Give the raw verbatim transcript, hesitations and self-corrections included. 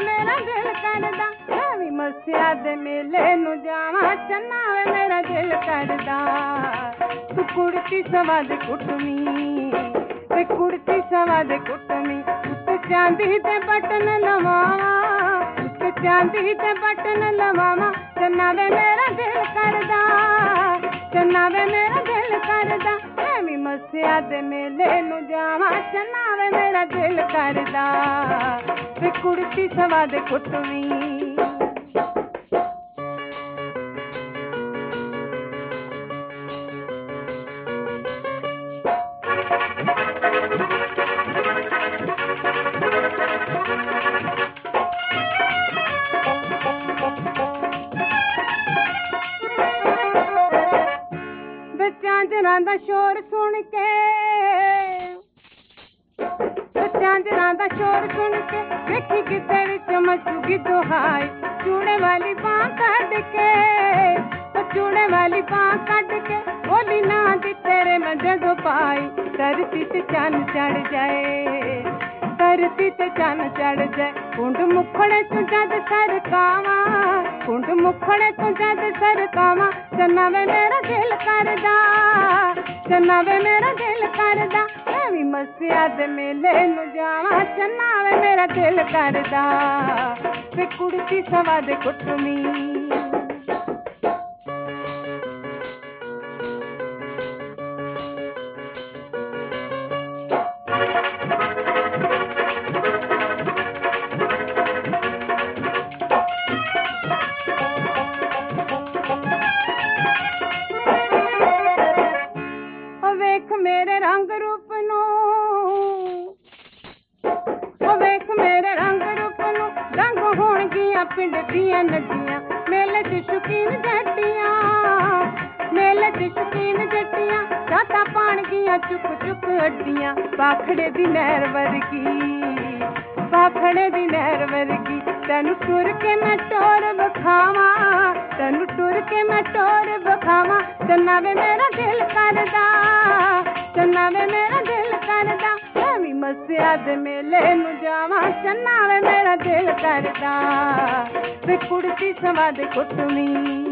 मेरा दिल करदा मैं भी मस्सिया दे मेले नू जावां चन्ना वे मेरा दिल करदा तू कुड़ती सवा दे कुटमी वे कुड़ती सवा दे कुटमी उत्ते चांदी दे बटन लवावां उत्ते चांदी दे बटन लवावां चन्ना वे मेरा दिल करदा चन्ना वे मेरा दिल करदा मैं भी मस्सिया दे मेले नू जावां चन्ना वे मेरा दिल करदा वे कुड़ती सवा दे कुटमी झांजरां दा शोर सुन के झांजरां दा शोर सुन के देखी किते विच मचूगी दुहाई चूड़े वाली बां कढ के चूड़े वाली बां कढ के बोली ना दी तेरे मैं जदों पाई धरती ते चन्न चढ़ जाए धरती ते चन्न चढ़ जाए कुंड मुखड़े तू जद सरकावा कुंड मुखड़े तू जद सरकावा चन्ना वे मेरा दिल करदा चन्ना वे मेरा दिल करदा मैं भी मस्सिया दे मेले नू जावां चन्ना वे मेरा दिल करदा वे कुड़ती सवा दे कुटमी मेरे रंग रूप नू ओ वेख मेरे रंग रूप नू रंग होणगियां पिंड दियां नदियां मेले च शौकीन जट्टियां मेले च शौकीन जट्टियां रातां पाणगियां चुक चुक अड्डियां पाखड़े दी नहर वर्गी पाखड़े दी नहर वर्गी तैनू टुर के मैं टोर बखावां तैनू टुर के मैं टोर बखावां चन्ना वे मेरा दिल करदा चन्ना वे मेरा दिल करदा मैं भी मस्सिया दे मेले नू जावां चन्ना वे मेरा दिल करदा वे कुड़ती सवा दे कुटमी